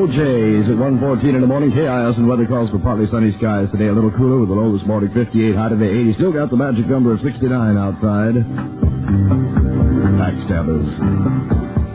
O'Jays at 1:14 in the morning. KIS and weather calls for partly sunny skies today. A little cooler with the low this morning, 58, high today, 80. Still got the magic number of 69 outside. Backstabbers.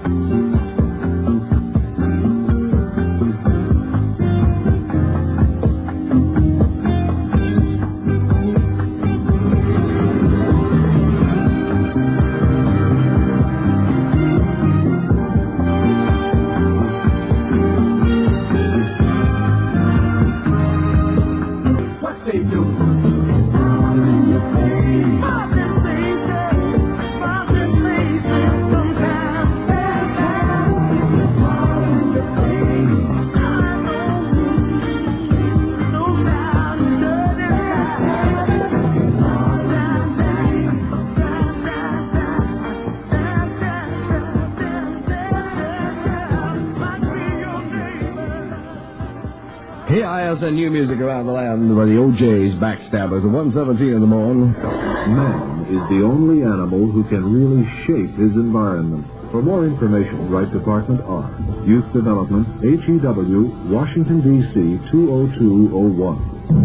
KIS and new music around the land by the O'Jays, Backstabbers, at 1:17 in the morning. Man is the only animal who can really shape his environment. For more information, write Department R, Youth Development, HEW, Washington, D.C. 20201.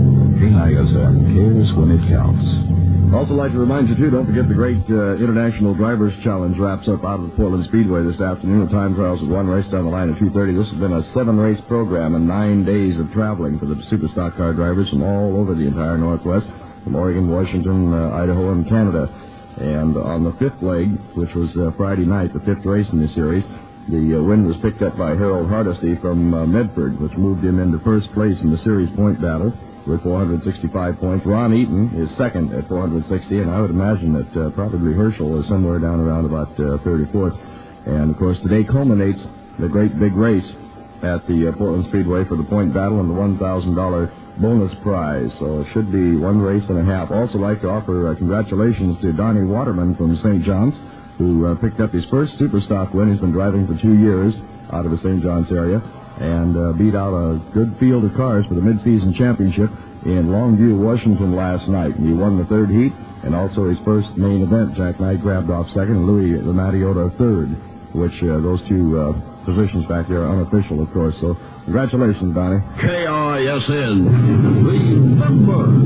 KISM cares when it counts. Also like to remind you, too, don't forget the great International Drivers Challenge wraps up out at Portland Speedway this afternoon. The time trials at 1 race down the line at 2:30. This has been a 7-race program and 9 days of traveling for the super stock car drivers from all over the entire Northwest, from Oregon, Washington, Idaho, and Canada. And on the fifth leg, which was Friday night, the fifth race in the series, the win was picked up by Harold Hardesty from Medford, which moved him into first place in the series point battle with 465 points. Ron Eaton is second at 460, and I would imagine that probably Herschel is somewhere down around about 34th. And, of course, today culminates the great big race at the Portland Speedway for the point battle and the $1,000 bonus prize. So it should be one race and a half. Also like to offer congratulations to Donnie Waterman from St. John's, who picked up his first Superstock win. He's been driving for 2 years out of the St. John's area, and beat out a good field of cars for the mid-season championship in Longview, Washington last night. And he won the third heat and also his first main event. Jack Knight grabbed off second and Louis LaMattiota third, which those two positions back there are unofficial, of course. So congratulations, Donnie. KISN, the numbers.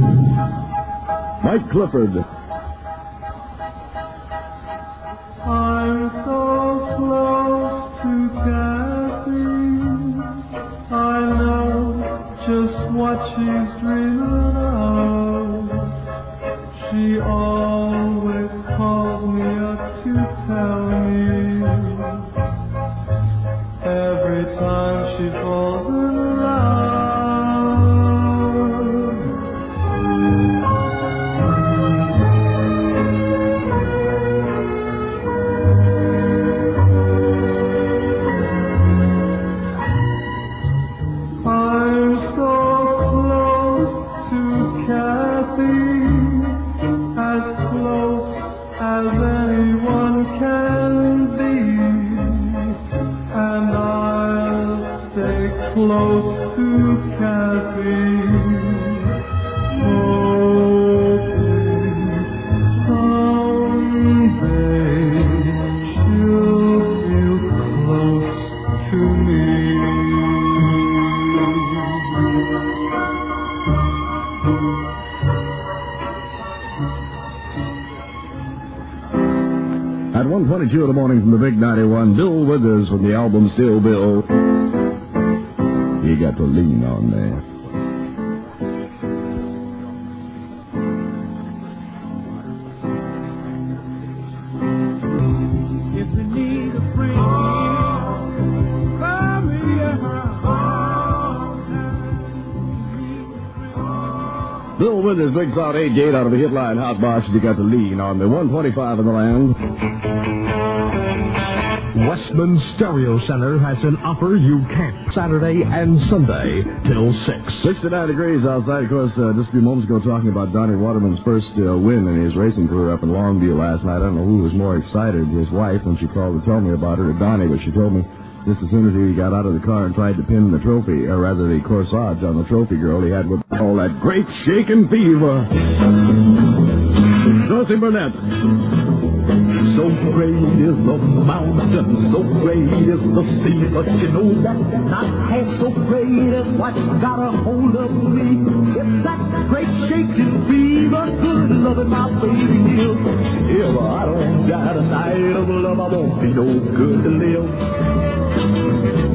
Mike Clifford. I'm so close to Kathy, I know just what she's dreaming of. She always calls me up to tell me every time she falls in love. I'm so close to Kathy, as close as anyone can be, and I'll stay close to Kathy, hoping someday she'll feel close to me. At 1:22 in the morning from the Big 91, Bill Withers from the album Still Bill. You got to lean on there. If you need a friend, come here. Bill Withers brings out 8-8 out of the hitline hot box. You got to lean on the 125 in the land. Westman Stereo Center has an offer you can't. Saturday and Sunday till 6. 69 degrees outside. Of course, just a few moments ago talking about Donnie Waterman's first win in his racing career up in Longview last night. I don't know who was more excited, his wife, when she called to tell me about it, or Donnie, but she told me just as soon as he got out of the car and tried to pin the trophy, or rather the corsage on the trophy girl, he had what they call that great shaking fever. Josie Burnett. So great is the mountain, so great is the sea, but you know that not half so great as what's got a hold of me. It's that great shaking fever, good loving my baby is. If I don't die tonight of love, I won't be no good to live.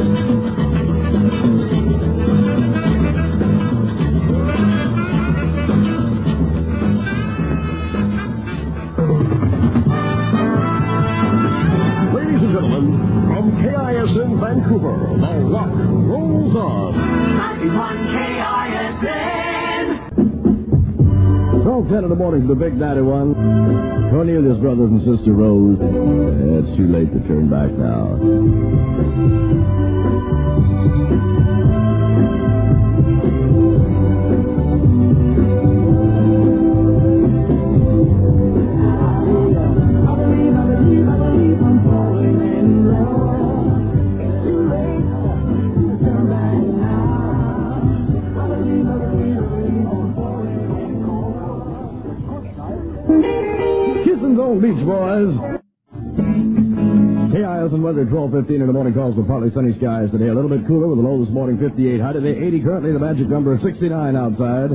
From KISN Vancouver, the rock rolls on. 91 KISN! 12:10 in the morning, the big 91. Cornelius Brothers and Sister Rose. It's too late to turn back now. Beach Boys. KISN weather, 12:15 in the morning, calls for partly sunny skies today. A little bit cooler with a low this morning, 58. High today, 80 currently, the magic number of 69 outside.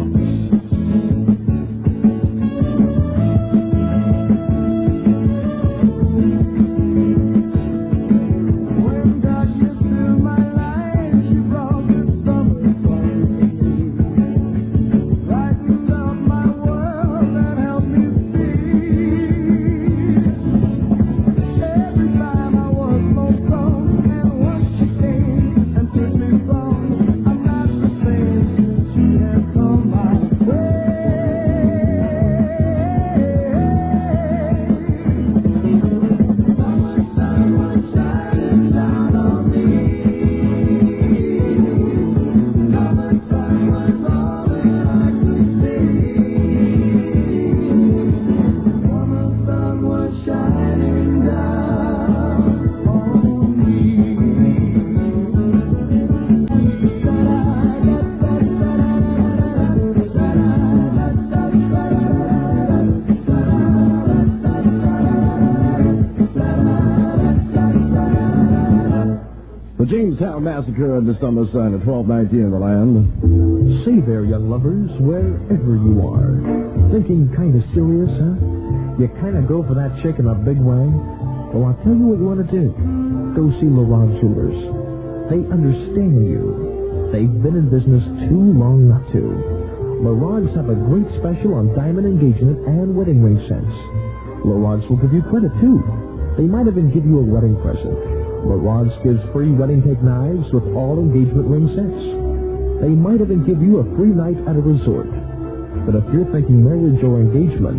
Jamestown Massacre and the Summer Sun at 12:19 in the land. Say there, young lovers, wherever you are. Thinking kind of serious, huh? You kind of go for that chick in a big way? Well, I'll tell you what you want to do. Go see LaRock Jewelers. They understand you. They've been in business too long not to. LaRocks have a great special on diamond engagement and wedding ring sets. LaRocks will give you credit, too. They might even give you a wedding present. LaRocks gives free wedding cake knives with all engagement ring sets. They might even give you a free night at a resort. But if you're thinking marriage or engagement,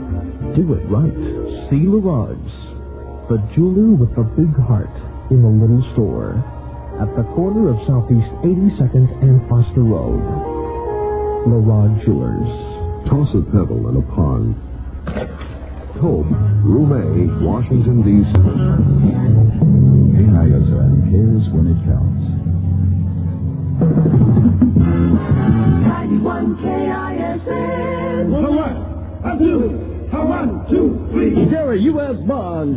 do it right. See LaRocks, the jeweler with the big heart, in the little store at the corner of Southeast 82nd and Foster Road. LaRocks Jewelers. Toss a pebble in a pond. Tobe, Room A, Washington, D.C. KISN cares when it counts. 91 KISN. A one, a two, a 1, 2, 3. Gary U.S. Bonds.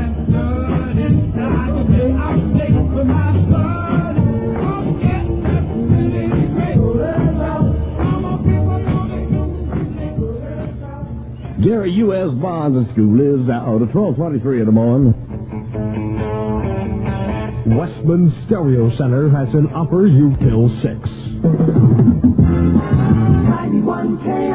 Gary U.S. Bonds and School is out at 12:23 in the morning. Westman Stereo Center has an offer you till 6. 91 KISN.